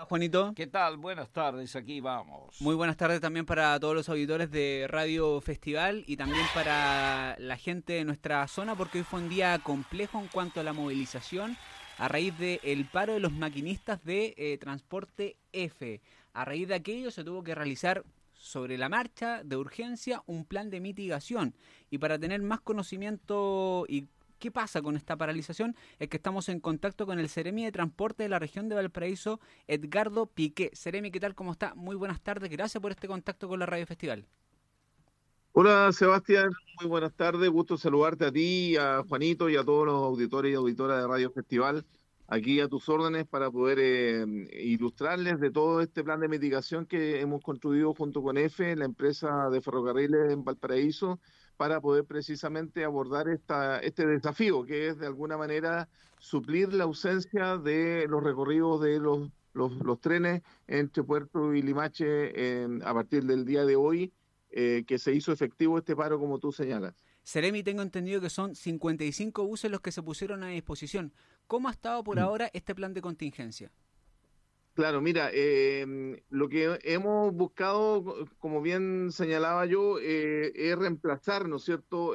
Juanito? ¿Qué tal? Buenas tardes, aquí vamos. Muy buenas tardes también para todos los auditores de Radio Festival y también para la gente de nuestra zona, porque hoy fue un día complejo en cuanto a la movilización a raíz del paro de los maquinistas de Transporte F. A raíz de aquello se tuvo que realizar sobre la marcha de urgencia un plan de mitigación, y para tener más conocimiento y qué pasa con esta paralización es que estamos en contacto con el Seremi de Transporte de la región de Valparaíso, Edgardo Piqué. Seremi, ¿qué tal? ¿Cómo está? Muy buenas tardes, gracias por este contacto con la Radio Festival. Hola Sebastián, muy buenas tardes, gusto saludarte a ti, a Juanito y a todos los auditores y auditoras de Radio Festival, aquí a tus órdenes para poder ilustrarles de todo este plan de mitigación que hemos construido junto con EFE, la empresa de ferrocarriles en Valparaíso, para poder precisamente abordar este desafío, que es de alguna manera suplir la ausencia de los recorridos de los trenes entre Puerto y Limache a partir del día de hoy, que se hizo efectivo este paro como tú señalas. Seremi, tengo entendido que son 55 buses los que se pusieron a disposición. ¿Cómo ha estado por ahora este plan de contingencia? Claro, mira, lo que hemos buscado, como bien señalaba yo, es reemplazar, ¿no es cierto?,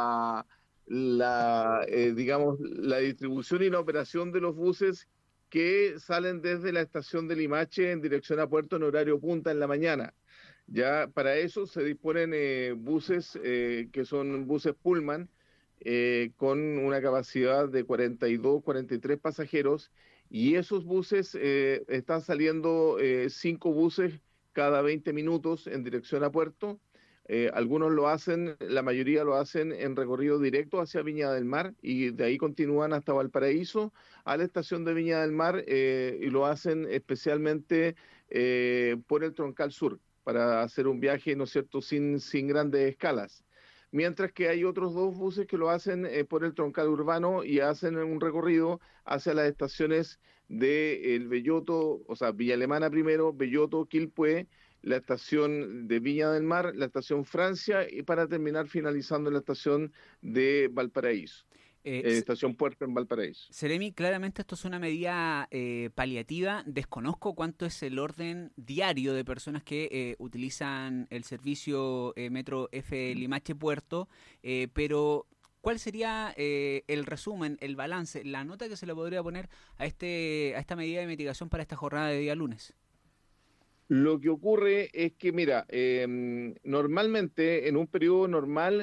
digamos, la distribución y la operación de los buses que salen desde la estación de Limache en dirección a Puerto en horario punta en la mañana. Ya para eso se disponen buses que son buses Pullman con una capacidad de 42, 43 pasajeros, y esos buses están saliendo 5 buses cada 20 minutos en dirección a Puerto. Algunos lo hacen, la mayoría lo hacen en recorrido directo hacia Viña del Mar y de ahí continúan hasta Valparaíso a la estación de Viña del Mar, y lo hacen especialmente por el Troncal Sur para hacer un viaje, ¿no es cierto?, sin grandes escalas. Mientras que hay otros 2 buses que lo hacen por el troncal urbano y hacen un recorrido hacia las estaciones de El Belloto, o sea, Villa Alemana primero, Belloto, Quilpué, la estación de Viña del Mar, la estación Francia, y para terminar finalizando en la estación de Valparaíso, estación Puerto en Valparaíso. Seremi, claramente esto es una medida paliativa. Desconozco cuánto es el orden diario de personas que utilizan el servicio Metro F Limache Puerto, pero ¿cuál sería el resumen, el balance, la nota que se le podría poner a esta medida de mitigación para esta jornada de día lunes? Lo que ocurre es que, mira, normalmente en un periodo normal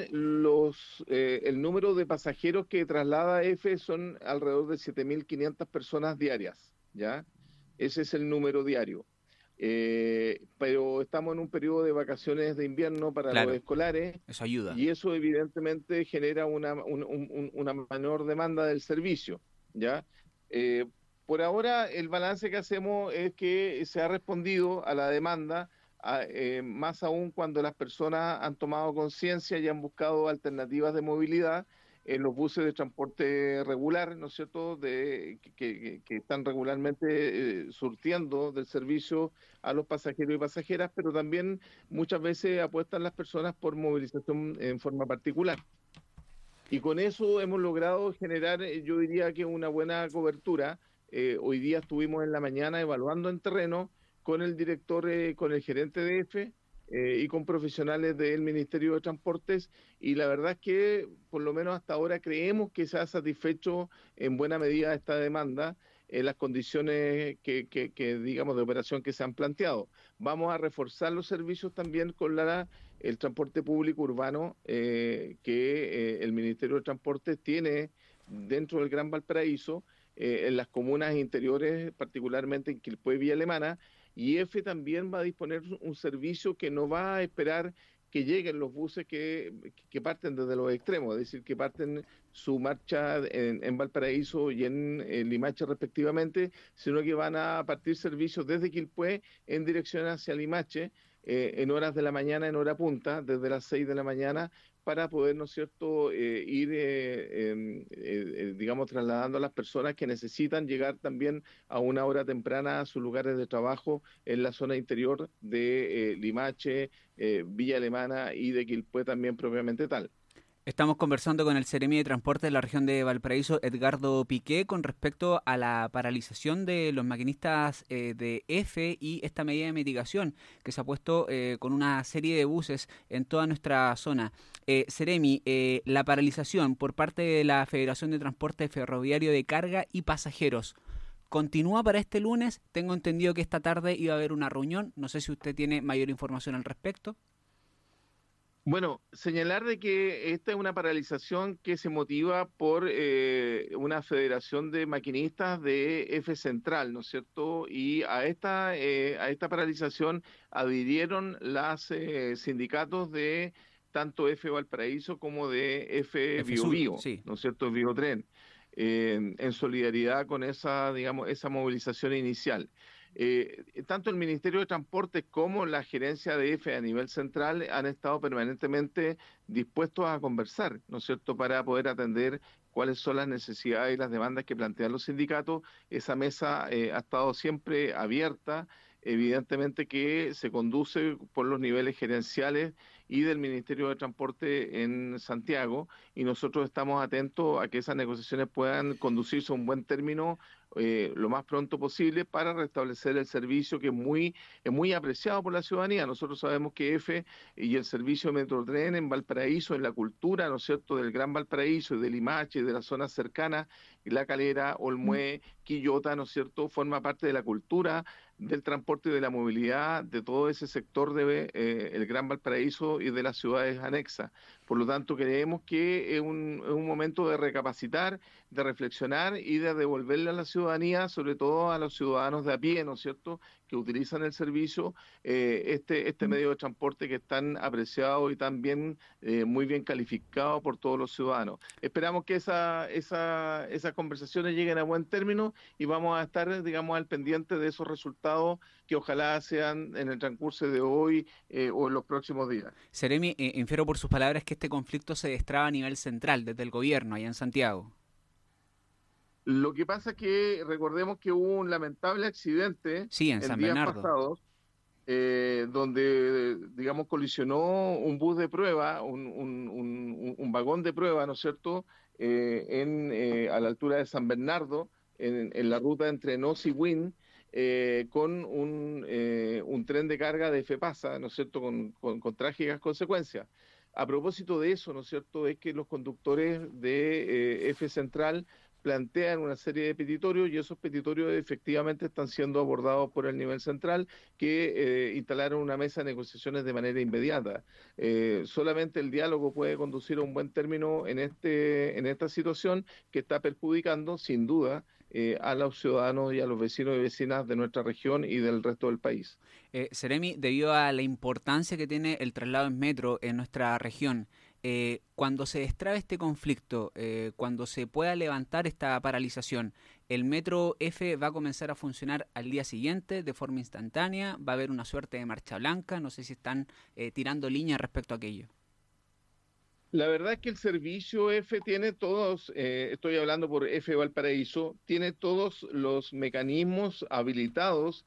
el número de pasajeros que traslada EFE son alrededor de 7.500 personas diarias, ¿ya? Ese es el número diario. Pero estamos en un periodo de vacaciones de invierno para los Claro, escolares eso ayuda. y eso evidentemente genera una menor demanda del servicio, ¿ya? Eh, por ahora, el balance que hacemos es que se ha respondido a la demanda, más aún cuando las personas han tomado conciencia y han buscado alternativas de movilidad en los buses de transporte regular, ¿no es cierto?, que están regularmente surtiendo del servicio a los pasajeros y pasajeras, pero también muchas veces apuestan las personas por movilización en forma particular. Y con eso hemos logrado generar, yo diría que una buena cobertura. Hoy día estuvimos en la mañana evaluando en terreno con el director, con el gerente de EFE y con profesionales del Ministerio de Transportes, y la verdad es que por lo menos hasta ahora creemos que se ha satisfecho en buena medida esta demanda en las condiciones que digamos de operación que se han planteado. Vamos a reforzar los servicios también con el transporte público urbano que el Ministerio de Transportes tiene dentro del Gran Valparaíso, en las comunas interiores, particularmente en Quilpué y Villa Alemana, y EFE también va a disponer un servicio que no va a esperar que lleguen los buses que parten desde los extremos, es decir, que parten su marcha en Valparaíso y en Limache respectivamente, sino que van a partir servicios desde Quilpué en dirección hacia Limache, en horas de la mañana, en hora punta, desde las 6 de la mañana, para poder, ¿no es cierto?, ir, digamos, trasladando a las personas que necesitan llegar también a una hora temprana a sus lugares de trabajo en la zona interior de Limache, Villa Alemana y de Quilpué también propiamente tal. Estamos conversando con el Seremi de Transporte de la región de Valparaíso, Edgardo Piqué, con respecto a la paralización de los maquinistas de EFE y esta medida de mitigación que se ha puesto con una serie de buses en toda nuestra zona. Seremi, la paralización por parte de la Federación de Transporte Ferroviario de Carga y Pasajeros, ¿continúa para este lunes? Tengo entendido que esta tarde iba a haber una reunión. No sé si usted tiene mayor información al respecto. Bueno, señalar de que esta es una paralización que se motiva por una federación de maquinistas de F Central, ¿no es cierto? Y a esta paralización adhirieron los sindicatos de tanto F Valparaíso como de F F Bio Sur, Bio, sí. ¿no es cierto? Biotren, en solidaridad con esa, digamos, esa movilización inicial. Tanto el Ministerio de Transporte como la gerencia de EFE a nivel central han estado permanentemente dispuestos a conversar, ¿no es cierto?, para poder atender cuáles son las necesidades y las demandas que plantean los sindicatos. Esa mesa ha estado siempre abierta, evidentemente que se conduce por los niveles gerenciales y del Ministerio de Transporte en Santiago, y nosotros estamos atentos a que esas negociaciones puedan conducirse a un buen término lo más pronto posible para restablecer el servicio que es muy apreciado por la ciudadanía. Nosotros sabemos que EFE y el servicio de Metrotren en Valparaíso, en la cultura, ¿no es cierto?, del Gran Valparaíso y de Limache y de las zonas cercanas, La Calera, Olmué, Quillota, ¿no es cierto?, forma parte de la cultura del transporte y de la movilidad de todo ese sector de el Gran Valparaíso y de las ciudades anexas. Por lo tanto, creemos que es un momento de recapacitar, de reflexionar y de devolverle a la ciudadanía, sobre todo a los ciudadanos de a pie, ¿no es cierto?, que utilizan el servicio, este medio de transporte que es tan apreciado y tan bien, muy bien calificado por todos los ciudadanos. Esperamos que esas conversaciones lleguen a buen término y vamos a estar, digamos, al pendiente de esos resultados que ojalá sean en el transcurso de hoy o en los próximos días. Seremi, infiero por sus palabras que este conflicto se destraba a nivel central, desde el gobierno, allá en Santiago. Lo que pasa es que recordemos que hubo un lamentable accidente Sí, en en San días Bernardo. pasados, donde, digamos, colisionó un bus de prueba, un vagón de prueba, ¿no es cierto?, a la altura de San Bernardo, en la ruta entre Nos y Win, con un tren de carga de FEPASA, ¿no es cierto?, con trágicas consecuencias. A propósito de eso, ¿no es cierto?, es que los conductores de F Central plantean una serie de petitorios y esos petitorios efectivamente están siendo abordados por el nivel central, que instalaron una mesa de negociaciones de manera inmediata. Solamente el diálogo puede conducir a un buen término en esta situación que está perjudicando, sin duda, a los ciudadanos y a los vecinos y vecinas de nuestra región y del resto del país. Seremi, debido a la importancia que tiene el traslado en metro en nuestra región, cuando se destrabe este conflicto, cuando se pueda levantar esta paralización, ¿el metro F va a comenzar a funcionar al día siguiente de forma instantánea? ¿Va a haber una suerte de marcha blanca? No sé si están tirando líneas respecto a aquello. La verdad es que el servicio F tiene todos, estoy hablando por F Valparaíso, tiene todos los mecanismos habilitados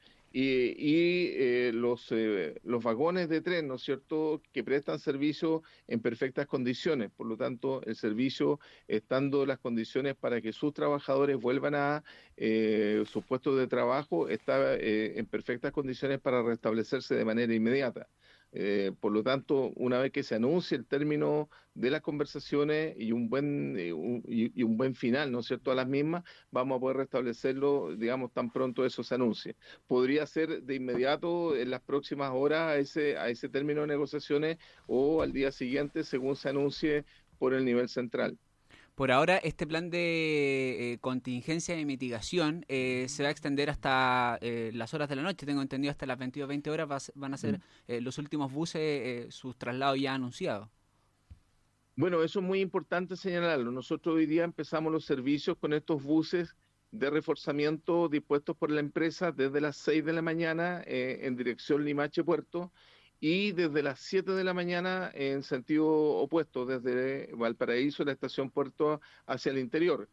y los vagones de tren, ¿no es cierto?, que prestan servicio en perfectas condiciones. Por lo tanto, el servicio, estando las condiciones para que sus trabajadores vuelvan a sus puestos de trabajo, está en perfectas condiciones para restablecerse de manera inmediata. Por lo tanto, una vez que se anuncie el término de las conversaciones y un buen final, ¿no es cierto?, a las mismas, vamos a poder restablecerlo, digamos, tan pronto eso se anuncie. Podría ser de inmediato en las próximas horas a ese término de negociaciones o al día siguiente, según se anuncie por el nivel central. Por ahora, este plan de contingencia y mitigación se va a extender hasta las horas de la noche. Tengo entendido hasta las 22:20 horas van a ser los últimos buses, sus traslados ya anunciados. Bueno, eso es muy importante señalarlo. Nosotros hoy día empezamos los servicios con estos buses de reforzamiento dispuestos por la empresa desde las 6 de la mañana en dirección Limache Puerto, y desde las 7 de la mañana en sentido opuesto, desde Valparaíso, la estación Puerto, hacia el interior.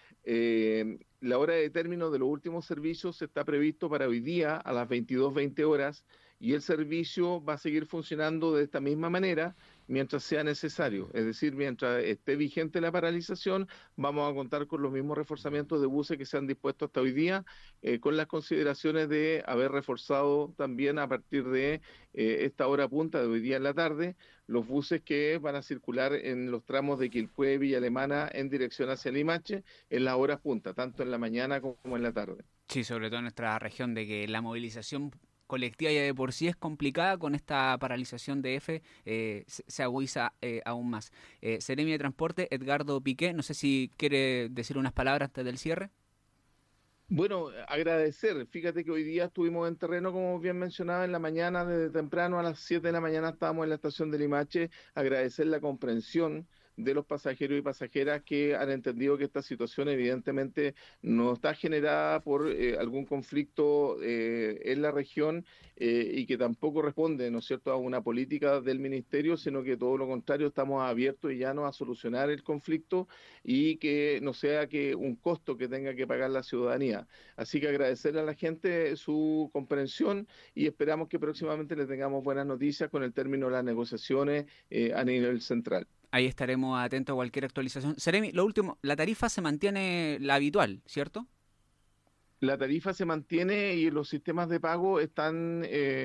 La hora de término de los últimos servicios está previsto para hoy día a las 22:20 horas, y el servicio va a seguir funcionando de esta misma manera, mientras sea necesario. Es decir, mientras esté vigente la paralización, vamos a contar con los mismos reforzamientos de buses que se han dispuesto hasta hoy día, con las consideraciones de haber reforzado también a partir de esta hora punta de hoy día en la tarde, los buses que van a circular en los tramos de Quilpué, Villa Alemana, en dirección hacia Limache, en las horas punta, tanto en la mañana como en la tarde. Sí, sobre todo en nuestra región, de que la movilización colectiva ya de por sí es complicada, con esta paralización de EFE se agudiza aún más. Seremi de Transporte, Edgardo Piqué, no sé si quiere decir unas palabras antes del cierre. Bueno, agradecer. Fíjate que hoy día estuvimos en terreno, como bien mencionaba, en la mañana, desde temprano, a las 7 de la mañana estábamos en la estación de Limache. Agradecer la comprensión de los pasajeros y pasajeras que han entendido que esta situación evidentemente no está generada por algún conflicto en la región y que tampoco responde, ¿no es cierto?, a una política del ministerio, sino que todo lo contrario, estamos abiertos y llanos a solucionar el conflicto y que no sea que un costo que tenga que pagar la ciudadanía. Así que agradecerle a la gente su comprensión y esperamos que próximamente les tengamos buenas noticias con el término de las negociaciones a nivel central. Ahí estaremos atentos a cualquier actualización. Seremi, lo último, la tarifa se mantiene la habitual, ¿cierto? La tarifa se mantiene y los sistemas de pago están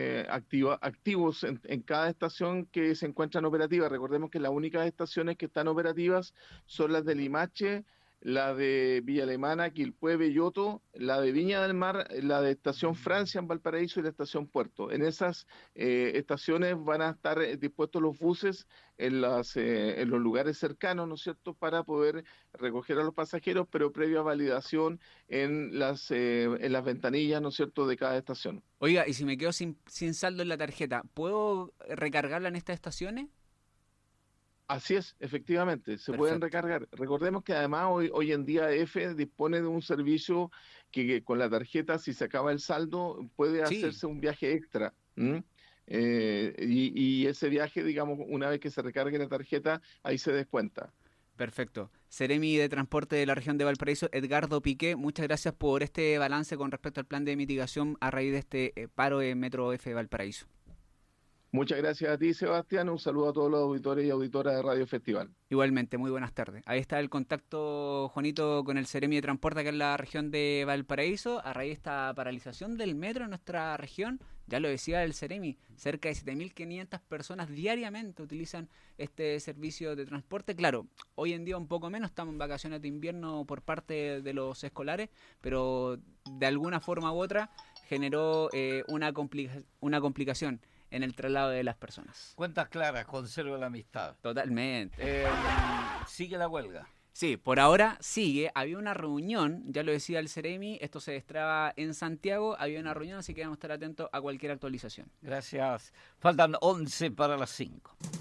activos en cada estación que se encuentran operativas. Recordemos que las únicas estaciones que están operativas son las de Limache, la de Villa Alemana, Quilpué, Belloto, la de Viña del Mar, la de Estación Francia en Valparaíso y la Estación Puerto. En esas estaciones van a estar dispuestos los buses en los lugares cercanos, ¿no es cierto?, para poder recoger a los pasajeros, pero previa validación en las ventanillas, ¿no es cierto?, de cada estación. Oiga, y si me quedo sin saldo en la tarjeta, ¿puedo recargarla en estas estaciones? Así es, efectivamente, se Perfecto. Pueden recargar. Recordemos que además hoy en día EFE dispone de un servicio que con la tarjeta, si se acaba el saldo, puede hacerse un viaje extra. Y ese viaje, digamos, una vez que se recargue la tarjeta, ahí se descuenta. Perfecto. Seremi de Transporte de la región de Valparaíso, Edgardo Piqué, muchas gracias por este balance con respecto al plan de mitigación a raíz de este paro de Metro F Valparaíso. Muchas gracias a ti, Sebastián. Un saludo a todos los auditores y auditoras de Radio Festival. Igualmente, muy buenas tardes. Ahí está el contacto, Juanito, con el Seremi de Transporte acá en la región de Valparaíso, a raíz de esta paralización del metro en nuestra región. Ya lo decía el Seremi, cerca de 7.500 personas diariamente utilizan este servicio de transporte. Claro, hoy en día un poco menos, estamos en vacaciones de invierno por parte de los escolares, pero de alguna forma u otra generó una complicación en el traslado de las personas. Cuentas claras, conserva la amistad. Totalmente. ¿Sigue la huelga? Sí, por ahora sigue. Había una reunión, ya lo decía el Seremi, esto se destraba en Santiago, había una reunión, así que vamos a estar atentos a cualquier actualización. Gracias. Faltan 11 para las 5.